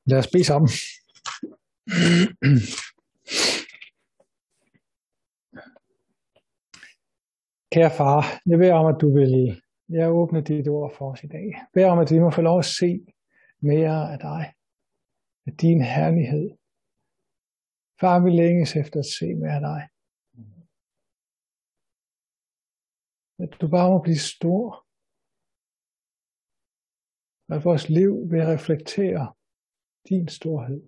Lad os bede sammen. Kære far, jeg beder om, at du vil åbne dit ord for os i dag. Jeg beder om, at vi må få lov at se mere af dig, af din herlighed. Far, vi længes efter at se mere af dig. At du bare må blive stor. At vores liv vil reflektere din storhed.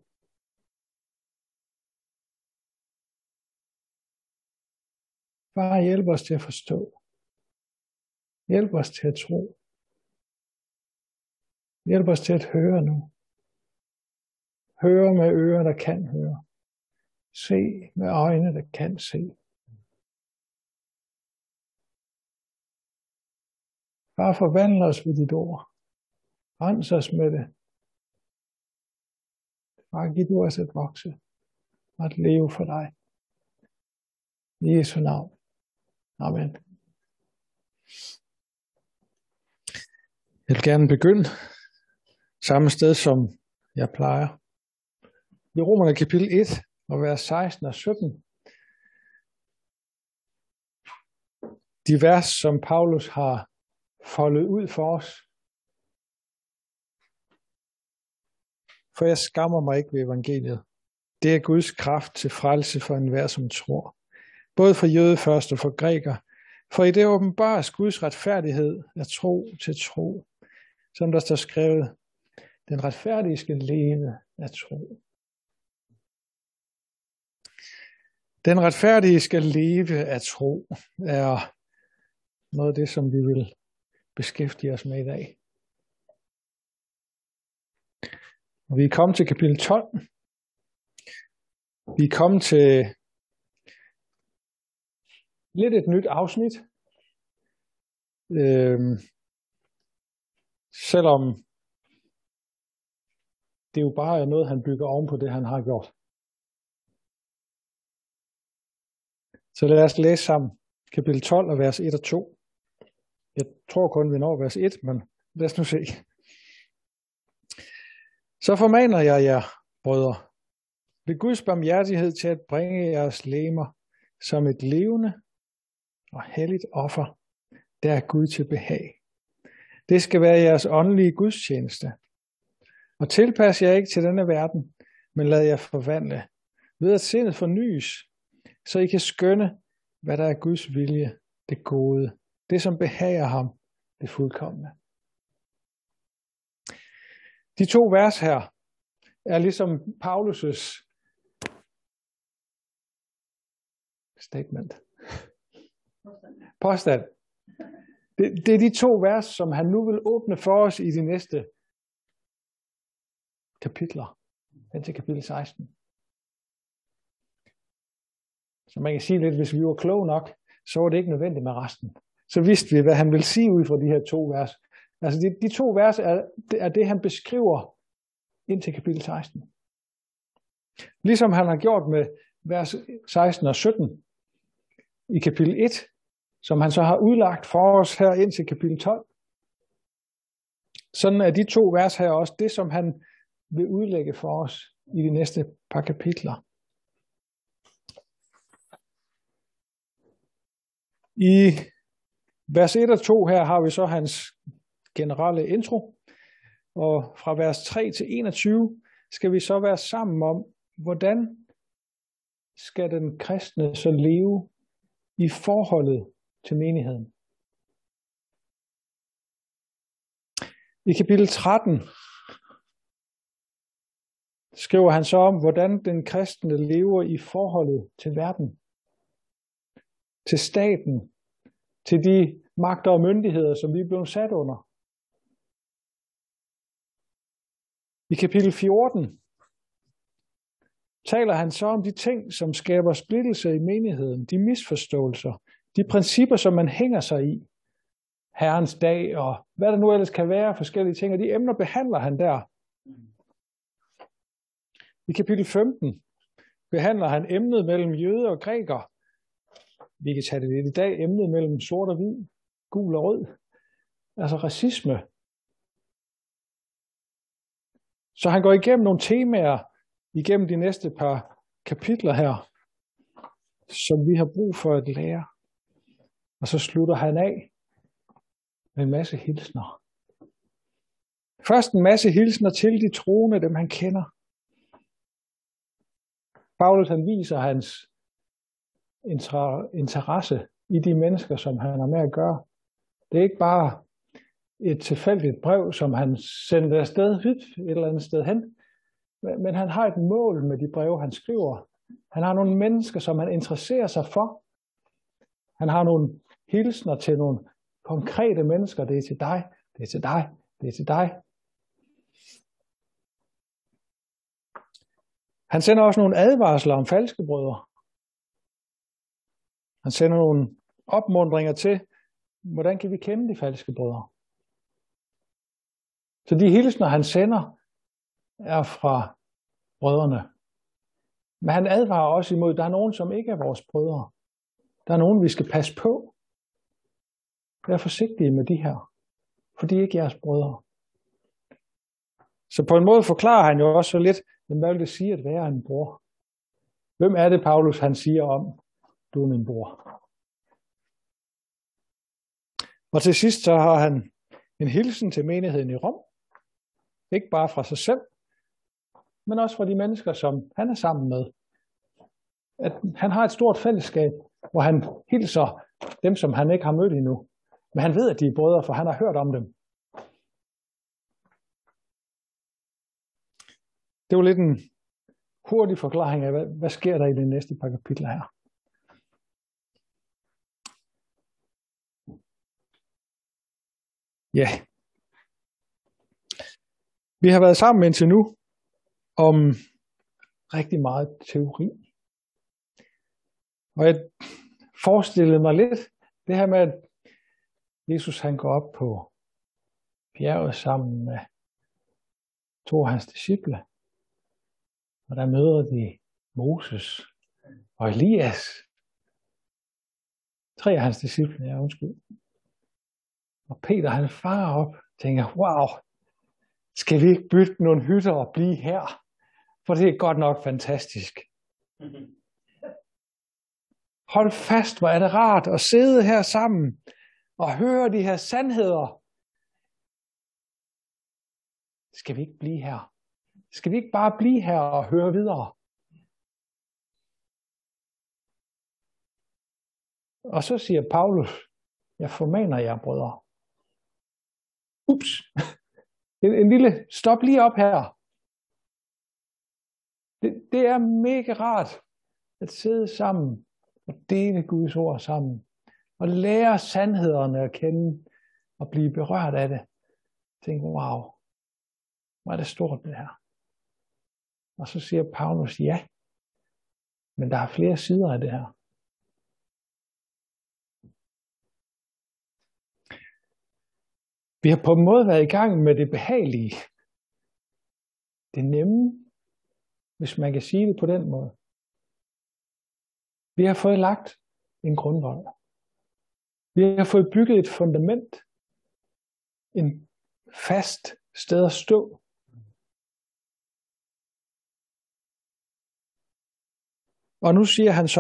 Far, hjælp os til at forstå. Hjælp os til at tro. Hjælp os til at høre nu. Høre med ører, der kan høre. Se med øjne, der kan se. Far, forvandle os ved dit ord. Rens os med det. Far, giv du os at vokse og at leve for dig. I Jesu navn. Amen. Jeg vil gerne begynde samme sted, som jeg plejer. I Romerne kapitel 1, og vers 16 og 17. De vers, som Paulus har foldet ud for os. For jeg skammer mig ikke ved evangeliet. Det er Guds kraft til frelse for enhver, som tror. Både for jøde først og for græker. For i det åbenbares Guds retfærdighed af tro til tro. Som der står skrevet, den retfærdige skal leve af tro. Den retfærdige skal leve af tro, er noget af det, som vi vil beskæftige os med i dag. Og vi er kommet til kapitel 12. Vi er kommet til lidt et nyt afsnit. Selvom det jo bare er noget, han bygger oven på det, han har gjort. Så lad os læse sammen kapitel 12 og vers 1 og 2. Jeg tror kun, vi når vers 1, men lad os nu se. Så formaner jeg jer, brødre, ved Guds barmhjertighed til at bringe jeres legemer som et levende og helligt offer, der er Gud til behag. Det skal være jeres åndelige gudstjeneste. Og tilpas jer ikke til denne verden, men lad jer forvandle, ved at sindet fornyes, så I kan skønne, hvad der er Guds vilje, det gode, det som behager ham, det fuldkomne. De to vers her er ligesom Paulus' statement. Påstand. Det er de to vers, som han nu vil åbne for os i de næste kapitler, hen til kapitel 16. Så man kan sige lidt, hvis vi var kloge nok, så var det ikke nødvendigt med resten. Så vidste vi, hvad han vil sige ud fra de her to vers. Altså de to vers er det, han beskriver ind til kapitel 16. Ligesom han har gjort med vers 16 og 17 i kapitel 1, som han så har udlagt for os her ind til kapitel 12. Sådan er de to vers her også det, som han vil udlægge for os i de næste par kapitler. I vers 1 og 2 her har vi så hans generelle intro, og fra vers 3 til 21 skal vi så være sammen om, hvordan skal den kristne så leve i forholdet til menigheden. I kapitel 13 skriver han så om, hvordan den kristne lever i forholdet til verden, til staten, til de magter og myndigheder, som vi er blevet sat under. I kapitel 14 taler han så om de ting, som skaber splittelse i menigheden, de misforståelser, de principper, som man hænger sig i, Herrens dag og hvad der nu ellers kan være, forskellige ting, og de emner behandler han der. I kapitel 15 behandler han emnet mellem jøder og grækere. Vi kan tage det lidt i dag, emnet mellem sort og hvid, gul og rød, altså racisme. Så han går igennem nogle temaer igennem de næste par kapitler her, som vi har brug for at lære. Og så slutter han af med en masse hilsner. Først en masse hilsner til de troende, dem han kender. Paulus han viser hans interesse i de mennesker, som han har med at gøre. Det er ikke bare et tilfældigt brev, som han sendte afsted et eller andet sted hen, men han har et mål med de breve, han skriver. Han har nogle mennesker, som han interesserer sig for. Han har nogle hilsner til nogle konkrete mennesker. Det er til dig, det er til dig, det er til dig. Han sender også nogle advarsler om falske brødre. Han sender nogle opmuntringer til, hvordan kan vi kende de falske brødre. Så de hilsner, han sender, er fra brødrene. Men han advarer også imod, at der er nogen, som ikke er vores brødre. Der er nogen, vi skal passe på. Vær forsigtige med de her, for de er ikke jeres brødre. Så på en måde forklarer han jo også så lidt, hvad vil det sige at være en bror? Hvem er det, Paulus han siger om, du er min bror? Og til sidst så har han en hilsen til menigheden i Rom. Ikke bare fra sig selv, men også fra de mennesker, som han er sammen med. At han har et stort fællesskab, hvor han hilser dem, som han ikke har mødt endnu. Men han ved, at de er brødre, for han har hørt om dem. Det var lidt en hurtig forklaring af, hvad sker der i de næste par kapitler her. Ja. Vi har været sammen indtil nu om rigtig meget teori. Og jeg forestillede mig lidt det her med, at Jesus han går op på bjerget sammen med 2 af hans disciple. Og der møder de Moses og Elias. 3 af hans disciple, ja undskyld. Og Peter han farer op og tænker, wow, skal vi ikke bytte nogle hytter og blive her? For det er godt nok fantastisk. Hold fast, hvor er det rart at sidde her sammen og høre de her sandheder. Skal vi ikke blive her? Skal vi ikke bare blive her og høre videre? Og så siger Paulus, jeg formaner jer, brødre. Ups, en lille stop lige op her. Det er mega rart at sidde sammen og dele Guds ord sammen. Og lære sandhederne at kende og blive berørt af det. Tænk, wow, hvor er det stort det her. Og så siger Paulus, ja, men der er flere sider af det her. Vi har på en måde været i gang med det behagelige. Det nemme, hvis man kan sige det på den måde. Vi har fået lagt en grundvold. Vi har fået bygget et fundament. En fast sted at stå. Og nu siger han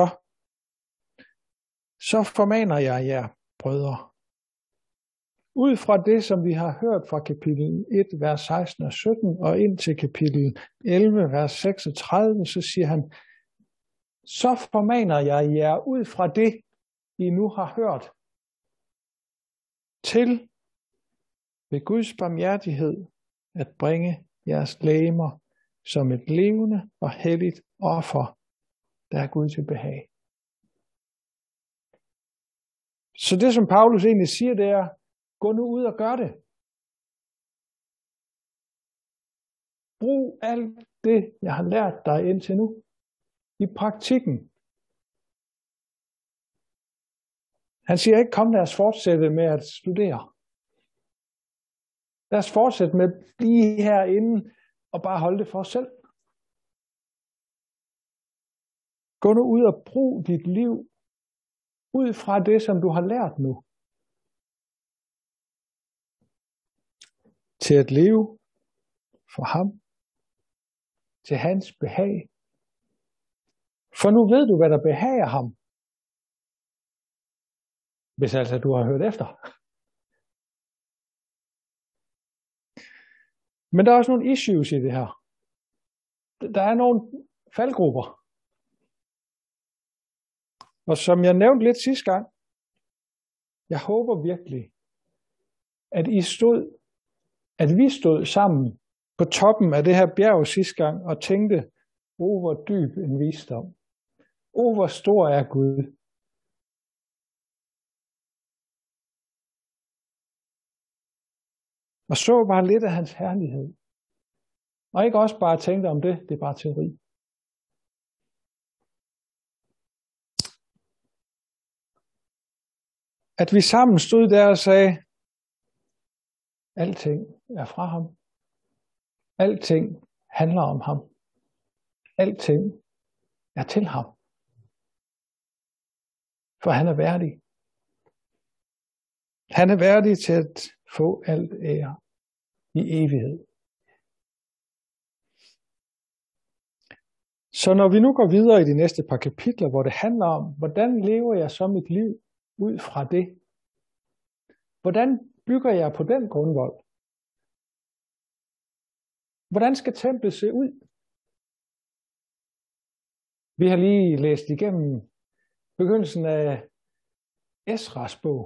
så formaner jeg jer, brødre. Ud fra det, som vi har hørt fra kapitel 1, vers 16 og 17, og ind til kapitel 11, vers 36, så siger han, så formaner jeg jer ud fra det, I nu har hørt, til ved Guds barmhjertighed at bringe jeres legemer som et levende og helligt offer, der er Gud til behag. Så det, som Paulus egentlig siger, det er, gå nu ud og gør det. Brug alt det, jeg har lært dig indtil nu, i praktikken. Han siger ikke, kom lad os fortsætte med at studere. Lad os fortsætte med at blive herinde og bare holde det for os selv. Gå nu ud og brug dit liv ud fra det, som du har lært nu. Til at leve for ham til hans behag. For nu ved du, hvad der behager ham. Hvis altså du har hørt efter. Men der er også nogle issues i det her. Der er nogle faldgrupper. Og som jeg nævnte lidt sidste gang, jeg håber virkelig, at vi stod sammen på toppen af det her bjerg sidste gang og tænkte, hvor dyb en visdom. Hvor stor er Gud. Og så bare lidt af hans herlighed. Og ikke også bare tænkte om det er bare teori. At vi sammen stod der og sagde, alting er fra ham. Alting handler om ham. Alting er til ham. For han er værdig. Han er værdig til at få alt ære i evighed. Så når vi nu går videre i de næste par kapitler, hvor det handler om, hvordan lever jeg så mit liv ud fra det? Hvordan bygger jeg på den grundvold? Hvordan skal templet se ud? Vi har lige læst igennem begyndelsen af Esras bog.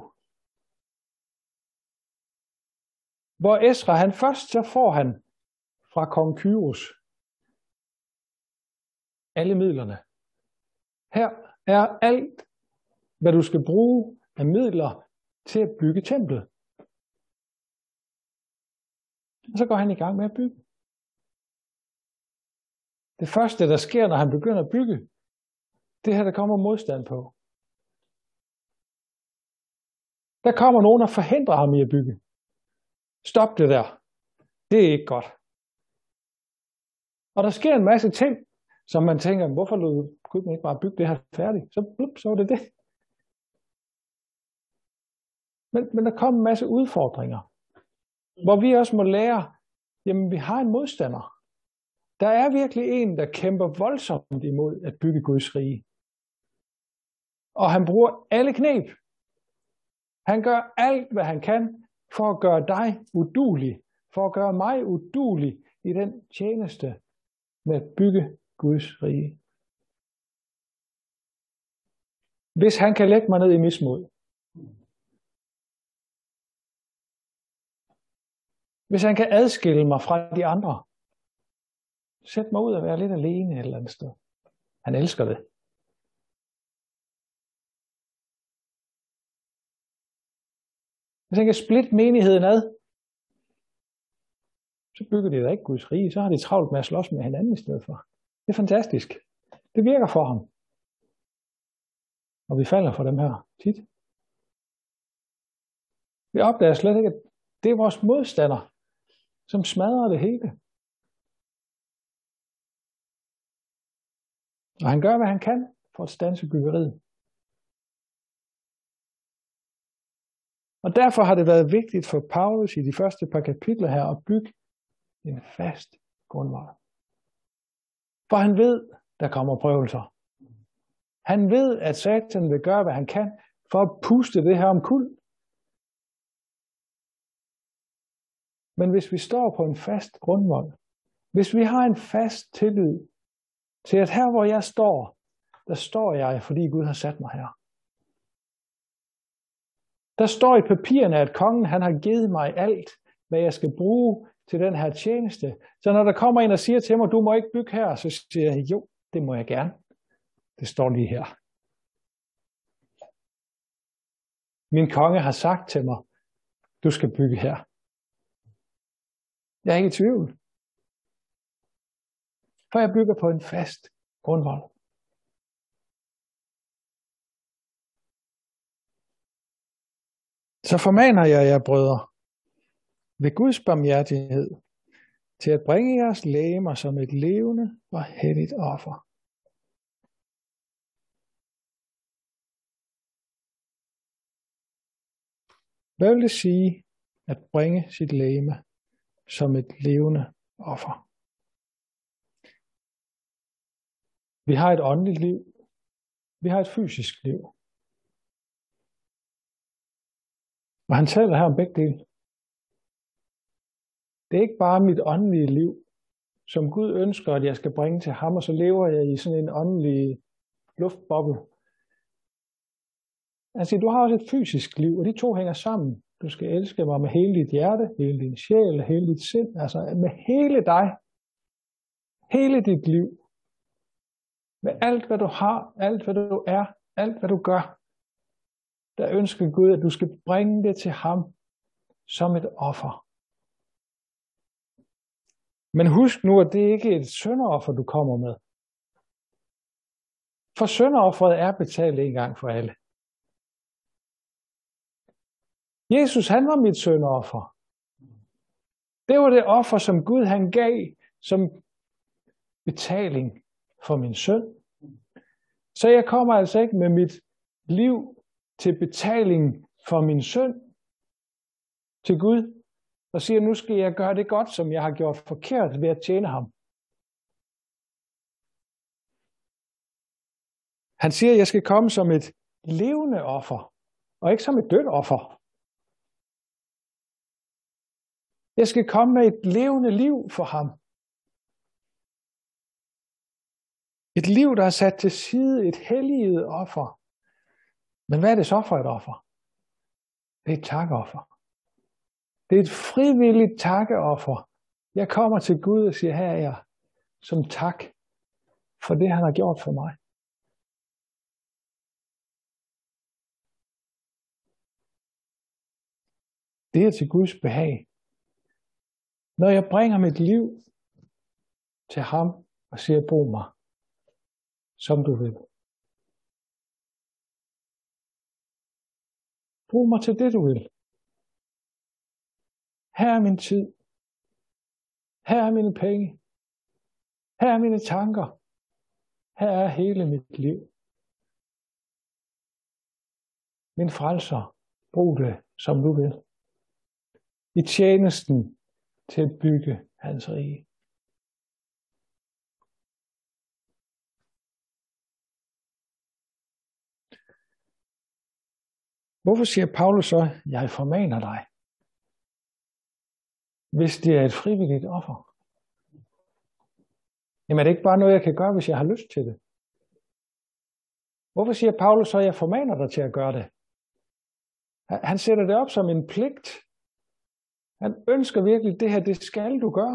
Hvor Esra, så får han fra kong Kyros alle midlerne. Her er alt, hvad du skal bruge af midler til at bygge templet. Og så går han i gang med at bygge. Det første, der sker, når han begynder at bygge, det her, der kommer modstand på. Der kommer nogen, der forhindrer ham i at bygge. Stop det der. Det er ikke godt. Og der sker en masse ting, som man tænker, hvorfor kunne man ikke bare bygge det her færdigt? Så var det det. Men der kommer en masse udfordringer, hvor vi også må lære, jamen vi har en modstander. Der er virkelig en, der kæmper voldsomt imod at bygge Guds rige. Og han bruger alle kneb. Han gør alt, hvad han kan, for at gøre dig uduelig, for at gøre mig uduelig i den tjeneste med at bygge Guds rige. Hvis han kan lægge mig ned i mismod, hvis han kan adskille mig fra de andre, sæt mig ud og være lidt alene et eller andet sted. Han elsker det. Hvis han kan splitte menigheden ad, så bygger de da ikke Guds rige. Så har de travlt med at slås med hinanden i stedet for. Det er fantastisk. Det virker for ham. Og vi falder for dem her tit. Vi opdager slet ikke, at det er vores modstander, som smadrer det hele. Og han gør, hvad han kan for at standse byggeriet. Og derfor har det været vigtigt for Paulus i de første par kapitler her at bygge en fast grundvold. For han ved, der kommer prøvelser. Han ved, at Satan vil gøre, hvad han kan for at puste det her omkuld. Men hvis vi står på en fast grundvold, hvis vi har en fast tillid til, at her hvor jeg står, der står jeg, fordi Gud har sat mig her. Der står i papirerne, at kongen han har givet mig alt, hvad jeg skal bruge til den her tjeneste. Så når der kommer en og siger til mig, du må ikke bygge her, så siger jeg, jo, det må jeg gerne. Det står lige her. Min konge har sagt til mig, du skal bygge her. Jeg er ikke i tvivl. For jeg bygger på en fast grundvold. Så formaner jeg jer, brødre, ved Guds barmhjertighed, til at bringe jeres legemer som et levende og helligt offer. Hvad vil det sige at bringe sit legeme som et levende offer? Vi har et åndeligt liv. Vi har et fysisk liv. Og han taler her om begge dele. Det er ikke bare mit åndelige liv, som Gud ønsker, at jeg skal bringe til ham, og så lever jeg i sådan en åndelig luftboble. Han siger, du har også et fysisk liv, og de to hænger sammen. Du skal elske mig med hele dit hjerte, hele din sjæl, hele dit sind, altså med hele dig. Hele dit liv. Med alt, hvad du har, alt, hvad du er, alt, hvad du gør. Der ønsker Gud, at du skal bringe det til ham som et offer. Men husk nu, at det ikke er et synderoffer, du kommer med. For synderofferet er betalt en gang for alle. Jesus, han var mit synderoffer. Det var det offer, som Gud han gav som betaling for min synd. Så jeg kommer altså ikke med mit liv til betaling for min synd til Gud, og siger, nu skal jeg gøre det godt, som jeg har gjort forkert ved at tjene ham. Han siger, at jeg skal komme som et levende offer, og ikke som et dødt offer. Jeg skal komme med et levende liv for ham. Et liv, der er sat til side, et helliget offer. Men hvad er det så for et offer? Det er et takkeoffer. Det er et frivilligt takkeoffer. Jeg kommer til Gud og siger, her er jeg som tak for det, han har gjort for mig. Det er til Guds behag. Når jeg bringer mit liv til ham og siger, brug mig, som du vil. Brug mig til det, du vil. Her er min tid. Her er mine penge. Her er mine tanker. Her er hele mit liv. Min frelser, brug det, som du vil. I tjenesten til at bygge hans rige. Hvorfor siger Paulus så, jeg formaner dig, hvis det er et frivilligt offer? Jamen er det ikke bare noget, jeg kan gøre, hvis jeg har lyst til det? Hvorfor siger Paulus så, jeg formaner dig til at gøre det? Han sætter det op som en pligt. Han ønsker virkelig, det her, det skal du gøre.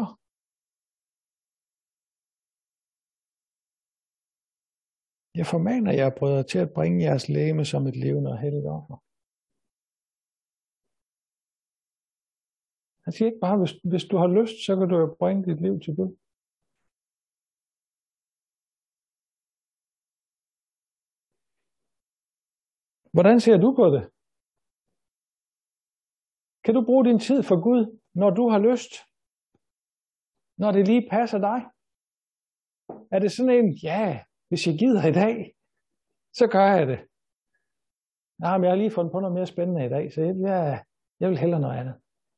Jeg formaner jer, brødre, til at bringe jeres legeme som et levende og helligt offer. Han siger ikke bare, hvis du har lyst, så kan du jo bringe dit liv til Gud. Hvordan ser du på det? Kan du bruge din tid for Gud, når du har lyst? Når det lige passer dig? Er det sådan en, ja, hvis jeg gider i dag, så gør jeg det. Nej, men jeg har lige fundet på noget mere spændende i dag, så jeg vil hellere noget andet.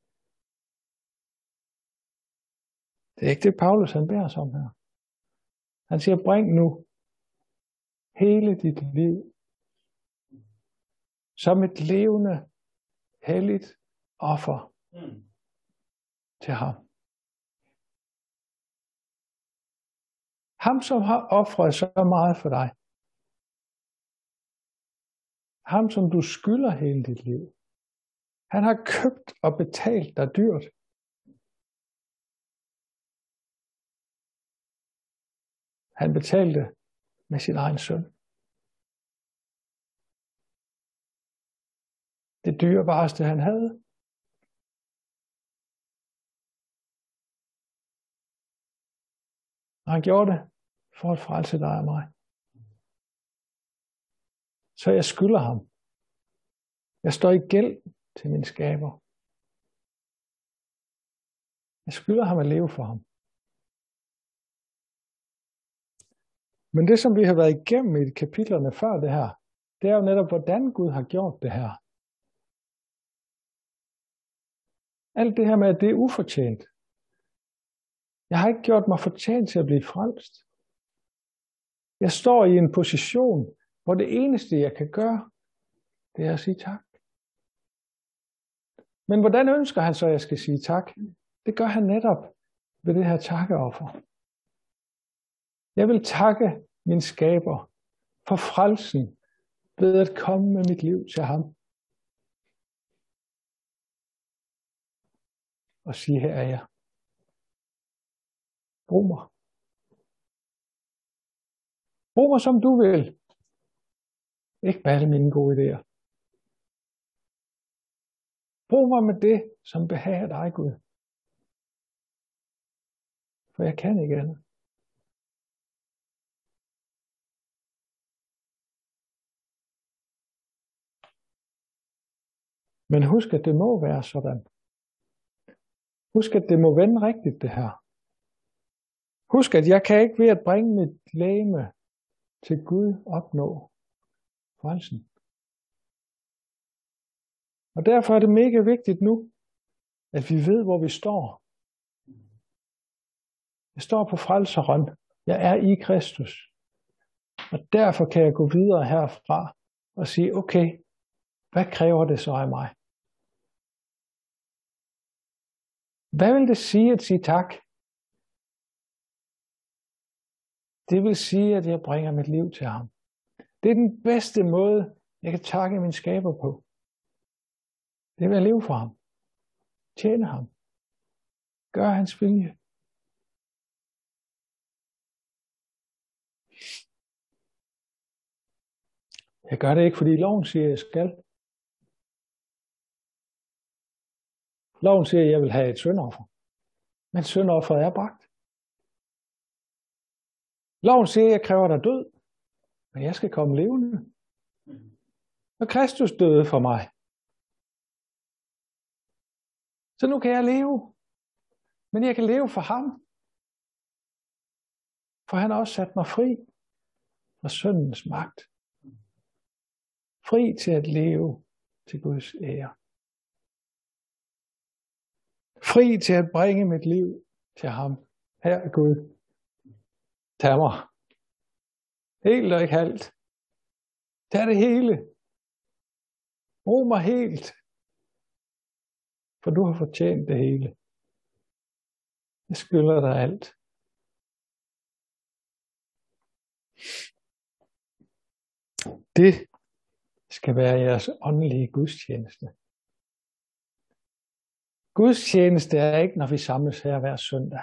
Det er ikke det, Paulus han beder os om her. Han siger, bring nu hele dit liv som et levende, helligt offer til ham. Ham, som har ofret så meget for dig. Ham, som du skylder hele dit liv. Han har købt og betalt dig dyrt. Han betalte med sin egen søn. Det dyrebareste, han havde. Og han gjorde det for at frelse dig og mig. Så jeg skylder ham. Jeg står i gæld til min skaber. Jeg skylder ham at leve for ham. Men det, som vi har været igennem i kapitlerne før det her, det er jo netop, hvordan Gud har gjort det her. Alt det her med, at det er ufortjent. Jeg har ikke gjort mig fortjent til at blive frelst. Jeg står i en position, hvor det eneste, jeg kan gøre, det er at sige tak. Men hvordan ønsker han så, at jeg skal sige tak? Det gør han netop ved det her takkeoffer. Jeg vil takke min skaber for frelsen ved at komme med mit liv til ham. Og sige, her er jeg. Brug mig. Brug mig, som du vil. Ikke med alle mine gode idéer. Brug mig med det, som behager dig, Gud. For jeg kan ikke andet. Men husk, at det må være sådan. Husk, at det må vende rigtigt, det her. Husk, at jeg kan ikke ved at bringe mit legeme til Gud opnå frelsen. Og derfor er det mega vigtigt nu, at vi ved, hvor vi står. Jeg står på frelseren. Jeg er i Kristus. Og derfor kan jeg gå videre herfra og sige, okay, hvad kræver det så af mig? Hvad vil det sige at sige tak? Det vil sige, at jeg bringer mit liv til ham. Det er den bedste måde, jeg kan takke min skaber på. Det er ved at leve for ham. Tjene ham. Gøre hans vilje. Jeg gør det ikke, fordi loven siger, at jeg skal. Loven siger, at jeg vil have et syndoffer. Men syndofferet er bragt. Loven siger, at jeg kræver dig død. Men jeg skal komme levende. Og Kristus døde for mig. Så nu kan jeg leve. Men jeg kan leve for ham. For han har også sat mig fri fra syndens magt. Fri til at leve til Guds ære. Fri til at bringe mit liv til ham. Her er Gud. Tag mig. Helt og ikke halvt. Tag det hele. Brug mig helt. For du har fortjent det hele. Jeg skylder dig alt. Det skal være jeres åndelige gudstjeneste. Gudstjeneste er ikke, når vi samles her hver søndag.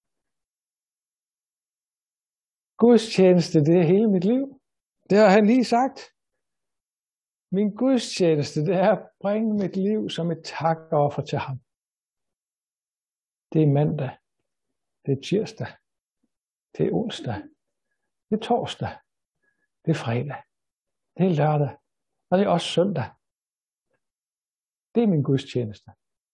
Gudstjeneste, det er hele mit liv. Det har han lige sagt. Min gudstjeneste, det er at bringe mit liv som et takoffer til ham. Det er mandag. Det er tirsdag. Det er onsdag. Det er torsdag. Det er fredag. Det er lørdag. Og det er også søndag. Det er min gudstjeneste.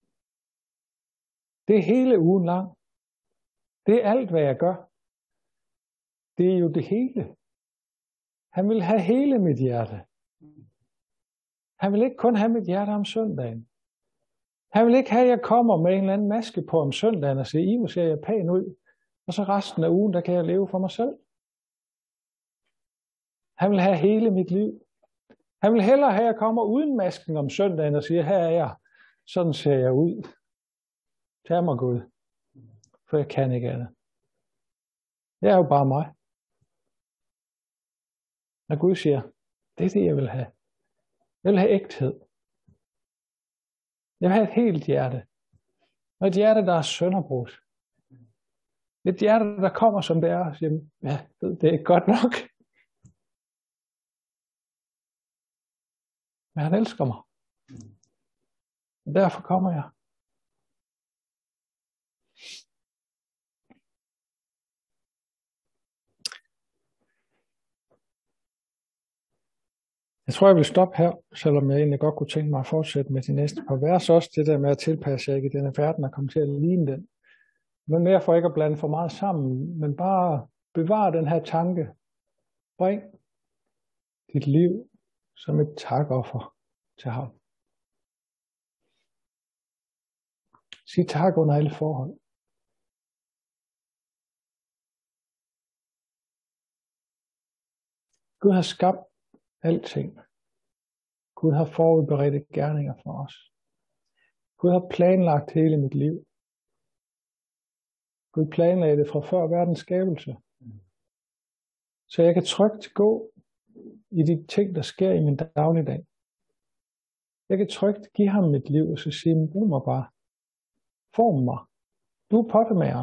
Det er hele ugen lang. Det er alt, hvad jeg gør. Det er jo det hele. Han vil have hele mit hjerte. Han vil ikke kun have mit hjerte om søndagen. Han vil ikke have, at jeg kommer med en eller anden maske på om søndagen og siger, hvor ser jeg pæn ud. Og så resten af ugen, der kan jeg leve for mig selv. Han vil have hele mit liv. Han vil hellere have, at jeg kommer uden masken om søndagen og siger, her er jeg. Sådan ser jeg ud. Tag mig, Gud. For jeg kan ikke andet. Jeg er jo bare mig. Når Gud siger, det er det, jeg vil have. Jeg vil have ægthed. Jeg vil have et helt hjerte. Og et hjerte, der er sønderbrudt. Et hjerte, der kommer som det er og siger, ja, det er ikke godt nok. Men han elsker mig. Og derfor kommer jeg. Jeg tror, jeg vil stoppe her, selvom jeg egentlig godt kunne tænke mig at fortsætte med de næste par vers. Også det der med at tilpasse jer ikke i denne verden og komme til at ligne den. Men mere for ikke at blande for meget sammen, men bare bevare den her tanke. Bring dit liv som et takoffer til ham. Sig tak under alle forhold. Gud har skabt alting. Gud har forberedt gerninger for os. Gud har planlagt hele mit liv. Gud planlagde det fra før verdens skabelse. Så jeg kan trygt gå i de ting, der sker i min dagligdag. Jeg kan trygt give ham mit liv og så sige, brug mig bare. Form mig. Du er pottemageren.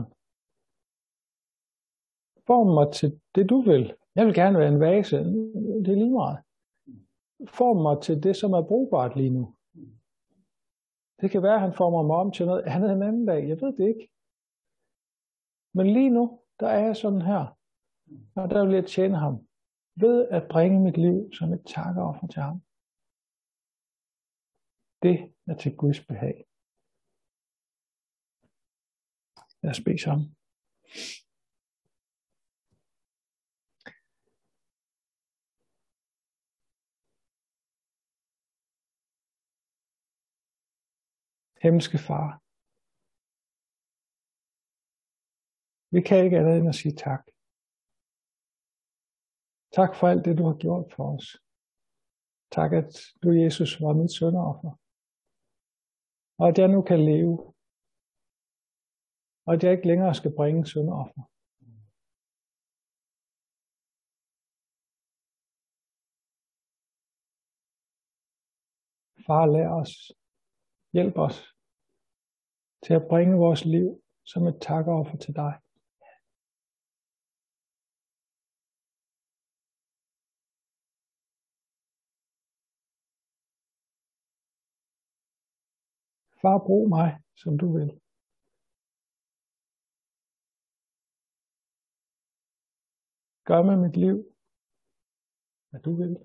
Form mig til det, du vil. Jeg vil gerne være en vase. Det er lige meget. Form mig til det, som er brugbart lige nu. Det kan være, at han former mig om til noget andet en anden dag. Jeg ved det ikke. Men lige nu, der er jeg sådan her. Og der vil jeg tjene ham. Ved at bringe mit liv som et takkeoffer til ham. Det er til Guds behag. Lad os bede sammen. Himmelske Far, vi kan ikke andet end at sige tak. Tak for alt det, du har gjort for os. Tak, at du, Jesus, var mit sønderoffer. Og at jeg nu kan leve. Og at jeg ikke længere skal bringe sønderoffer. Far, lær os. Hjælp os til at bringe vores liv som et takkeoffer til dig. Far, brug mig, som du vil. Gør med mit liv, hvad du vil.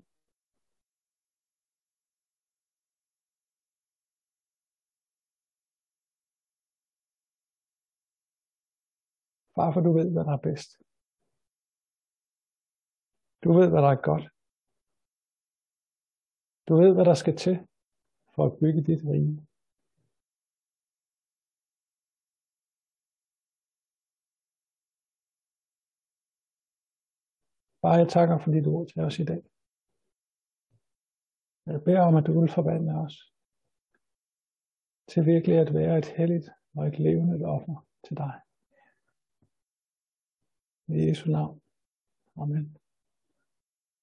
Far, for du ved, hvad der er bedst. Du ved, hvad der er godt. Du ved, hvad der skal til for at bygge dit rige. Far, jeg takker for dit ord til os i dag. Jeg beder om, at du vil forvandle os til virkelig at være et helligt og et levende offer til dig. I Jesu navn. Amen.